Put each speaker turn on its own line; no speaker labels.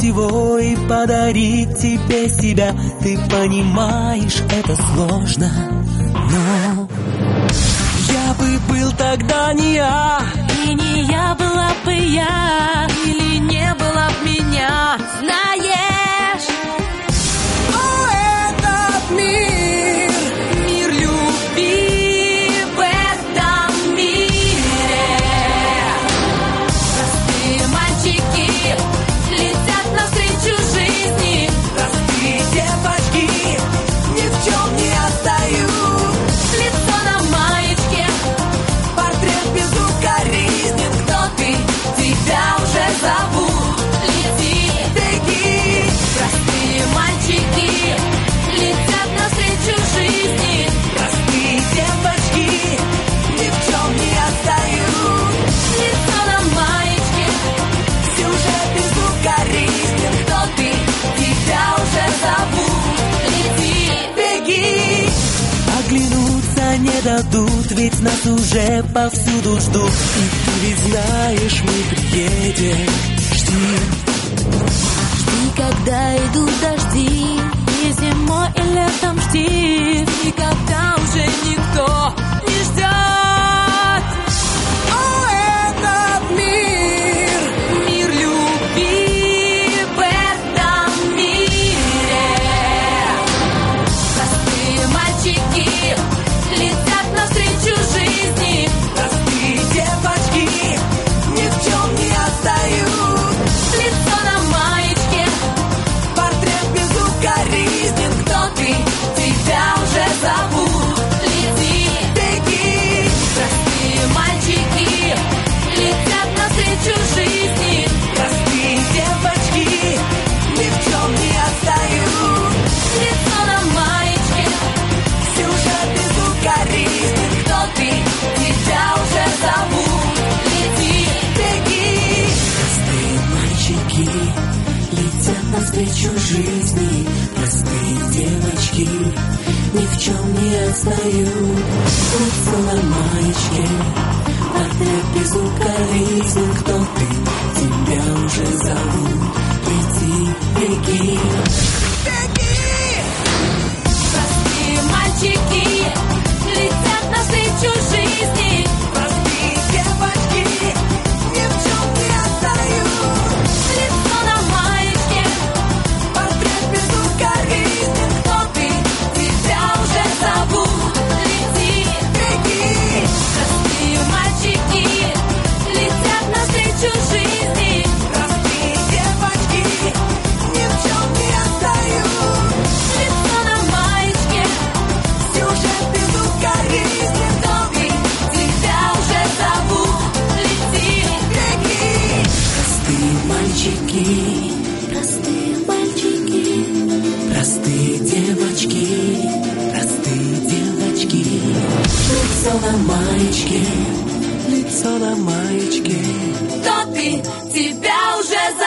всего и подарить тебе себя. Ты понимаешь, это сложно, но я бы был тогда не я,
и не я была бы я, или не было б меня, знаешь.
О, этот мир,
Мир любви в этом мире. Простые мальчики летят навстречу жизни.
простые девочки ни в чем не отстают.
Лицо на маечке,
Портрет безукоризнен.
кто ты, тебя уже зовут. Лети,
Беги,
простые мальчики летят навстречу жизни.
простые девочки ни в чем не отстают.
Лицо на маечке,
Сюжет безукоризнен.
кто ты, тебя уже зовут. Лети,
Беги, оглянуться не дадут, ведь нас уже повсюду ждут. И ты ведь знаешь, мы приедем. Жди,
жди, когда идут дожди, и зимой, и летом жди, никогда уже никто не ждет.
о, этот мир,
Мир любви в этом мире. Простые мальчики летят навстречу жизни.
простые девочки ни в чем не отстают.
Лицо на маечке,
Портрет безукоризнен.
кто ты, тебя уже зовут. Лети,
Беги,
простые мальчики летят навстречу жизни.
простые девочки ни в чем не отстают.
Лицо на маечке,
Сюжет безукоризнен.
кто ты, тебя уже зовут. Лети,
Беги, простые мальчики летят навстречу жизни. Простые девочки ни в чем не отстают. Лицо на маечке, портрет безукоризнен. Кто ты, тебя уже зовут. Лети, беги, беги,
простые мальчики летят навстречу жизни.
простые девочки ни в чем не отстают.
Лицо на маечке,
Портрет безукоризнен.
кто ты, тебя уже зовут. Лети,
Беги,
простые мальчики летят навстречу жизни.
простые девочки ни в чем не отстают.
Лицо на маечке,
Сюжет безукоризнен.
кто ты, тебя уже зовут. Лети,
Беги, простые мальчики,
простые мальчики,
простые девочки, простые девочки. Лицо на маечке, лицо на маечке.
кто ты, тебя уже зовут.